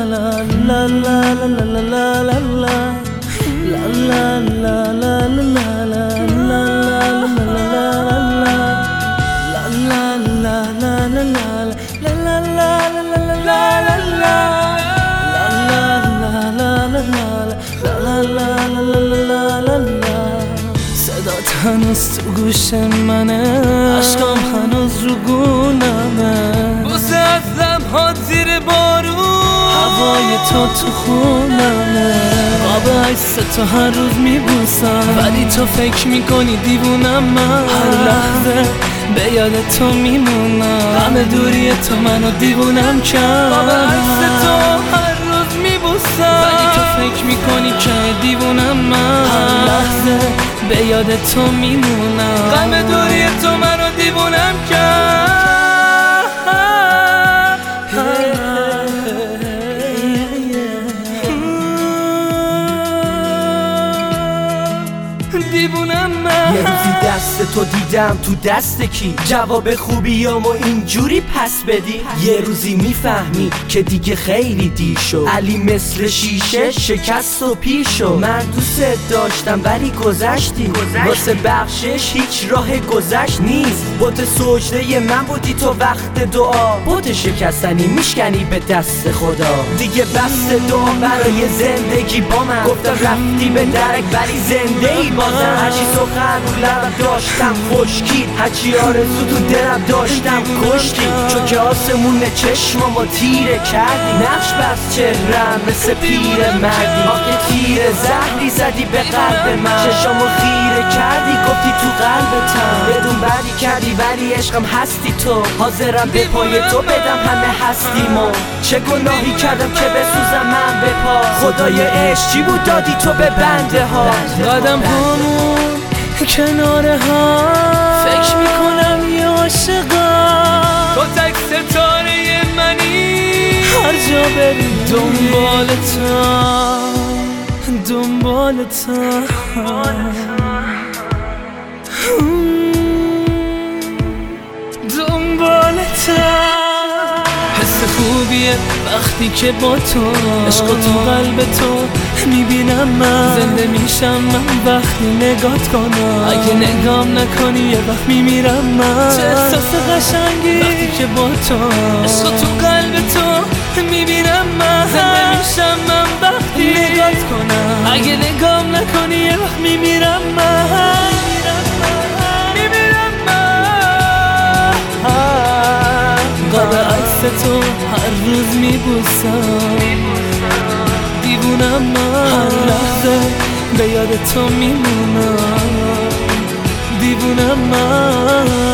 la la la la la la la la la la la la la la صدات هنوز تو گوش منه، عشقام هنوز رو گونمه، بوسه از لبهات زیر بارون، هوای تو خونمه، قاب عکس تو هر روز میبوسم، ولی تو فکر میکنی دیوونم من، هر لحظه به یاد تو میمونم، غم دوری تو منو دیوونم کرد، قاب عکس تو هر روز میبوسم، ولی تو فکر میکنی که دیوونم من، هر لحظه به یاد تو میمونم، غم دوری تو منو دیوونم کرد. دیوونم من. یه روزی دست تو دیدم تو دست کی، جواب خوبیامو اینجوری پس بدی، یه روزی میفهمی که دیگه خیلی دیر شد، علی مثل شیشه شکست و پیر شد، من دوست داشتم ولی گذشتی، واسه بخشش هیچ راه گذشت نیست، بت سجده من بودی تو وقت دعا، بت شکستنی میشکنی به دست خدا، دیگه بس دعا برای زندگی با من، گفتم رفتی به درک ولی زنده ای بازم، هرچی سخن رو لبم داشتم خشکی، هرچی آرزو تو دلم داشتم کشتی، چون که آسمون چشمامو تیره کردی، نقش بس چهرم مثل پیر مردی، آخه تیر زهری زدی به قلب من، چشمامو خیره کردی گفتی تو قلبتم، بدون بدی کردی ولی عشقم هستی تو، حاضرم به پای تو بدم همه هستیمو، چه گناهی کردم که بسوزم من به پا، خدای عشق چی بود دادی تو به بنده ها، قدم همون کنار هم فکر میکنم یه عاشقم، تو تک ستاره منی، هر جا بری دنبالتم حس خوبیه وقتی که با تو، عشق تو قلب تو میبینم من، زنده میشم من وقتی نگات کنم، اگه نگام نکنی یه وقت میمیرم من، چه احساس قشنگی وقتی که با تو، عشق تو قلب تو میبینم من، زنده میشم من وقتی نگات کنم، اگه نگام نکنی یه وقت میمیرم من، قاب عکس تو هر روز میبوسم، دیوونم من، هر لحظه به یاد تو میمونم، دیوونم من.